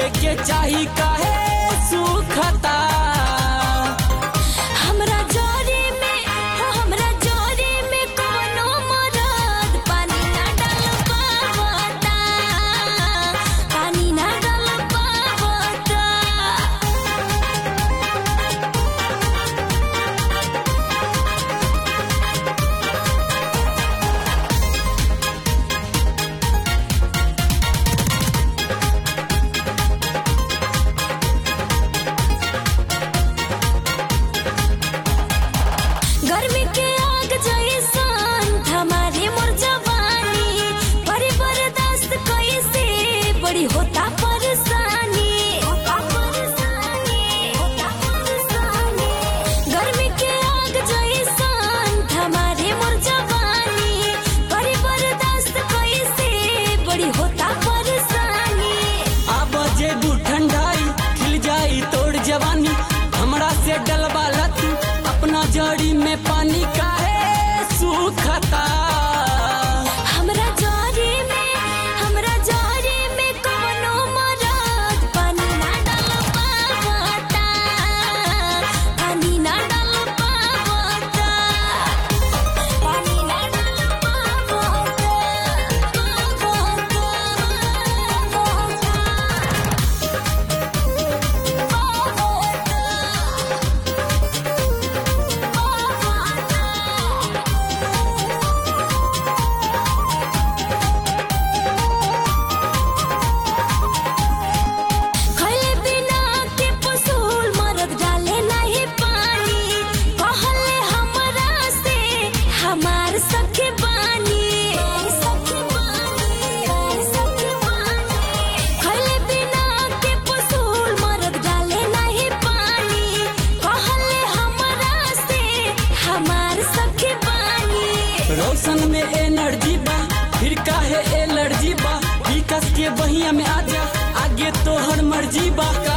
छुए के चाही काहे सुखता। हमरा जोरी में हो हमरा जोरी में कोनो मरद पानी ना डाल पावता, पानी ना डाल पावता। गर्मी के आग जैसन हमारी मोर जवानी, बड़ी बर्दाश्त कैसे बड़ी होता परेशानी, होता परेशानी, होता परेशानी। गर्मी के आग जैसन हमारी मोर जवानी, बड़ी बर्दाश्त कैसे बड़ी होता परेशानी। अब जे दू ठंडाई खिल जाई तोड़ जवानी, हमरा से डलवाला तू अपना जड़ी में पानी काहे सुखता। हमरा जोरी में कोनो मरद पानी ना डाल पावता, पानी ना डाल पावता, पानी ना डाल पावता, खइले बिना के पसूल मरद डाले नहीं पानी, कहले हमरा से हमार सखी बानी, सखी बानी, सखी बानी। खइले बिना के पसूल मरद डाले नहीं पानी, कहले हमरा से हमार सखी बानी। रोशन में एनर्जी बा फिर काहे एलर्जी बा, विकास के बहिया में आजा आगे तोहर मर्जी बा।